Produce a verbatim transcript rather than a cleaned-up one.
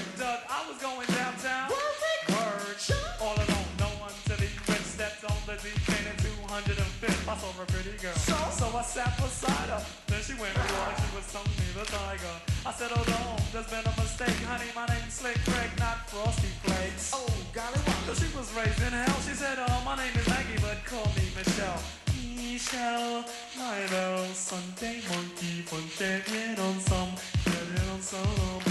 Doug, I was going downtown. Word. All alone, no one to be with. Stepped on the deep end at two hundred fifth. I saw a pretty girl. So? so I sat beside her. Then she went me like she was Tony the Tiger. I said, hold on, there's been a mistake. Honey, my name's Slick Craig, not Frosty Flakes. Oh, golly, what? Cause she was raised in hell. She said, oh, my name is Maggie, but call me Michelle. Michelle, my little Sunday monkey, put that head on some, that head on some.